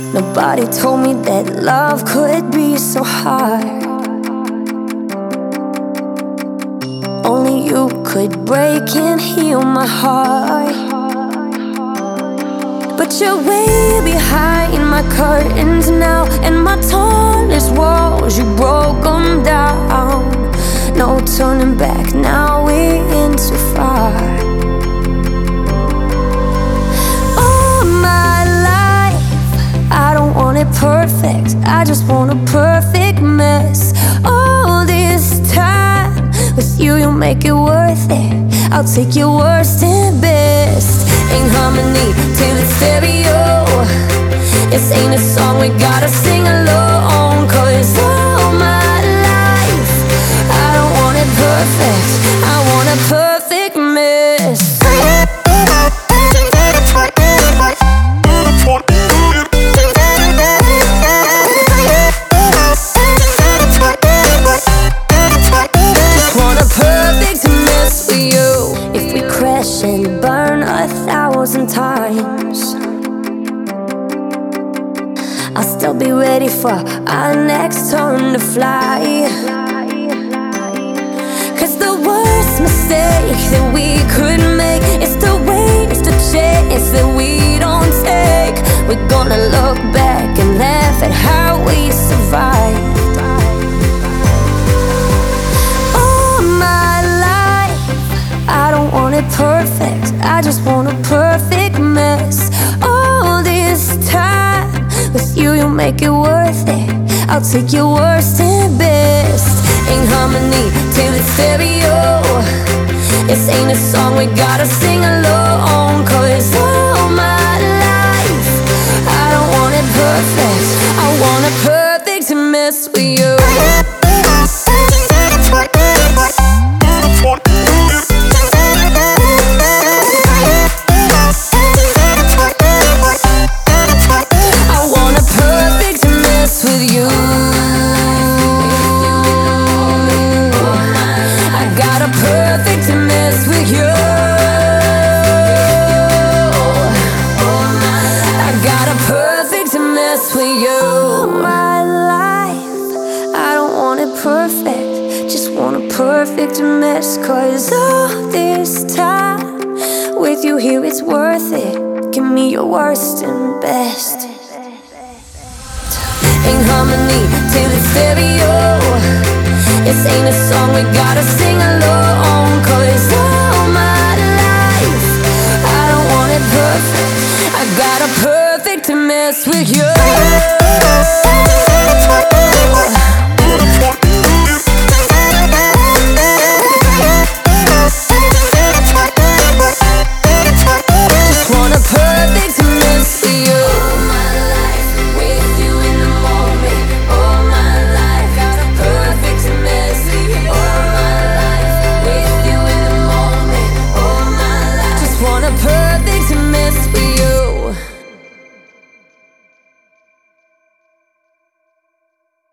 Nobody told me that love could be so hard. Only you could break and heal my heart. But you're way behind my curtains now, and my tallest walls, you broke them down. No turning back, now we're in too far. All my life, I don't want it perfect, I just want a perfect mess. All this time, with you, you'll make it worth it. I'll take your worst and best. Ain't harmony till it's stereo. This ain't a song we gotta sing alone. 'Cause all my life, I don't want it perfect, I want a perfect mess. Just want a perfect mess with you. If we crash and burn 1,000 times, I'll still be ready for our next turn to fly. 'Cause the worst mistake that we could make is to waste a chance that we don't take. We're gonna look back and laugh at how we survived. All my life, I don't want it perfect, I just want a perfect mess. All this time, with you, you'll make it worth it. I'll take your worst and best. Ain't harmony till it's stereo. This ain't a song we gotta sing alone. 'Cause all my life, I don't want it perfect, I want a perfect mess with you. Perfect mess, 'cause all this time with you here, it's worth it. Give me your worst and best. Ain't harmony till it's stereo. This ain't a song we gotta sing alone. 'Cause all my life, I don't want it perfect, I got a perfect mess with you.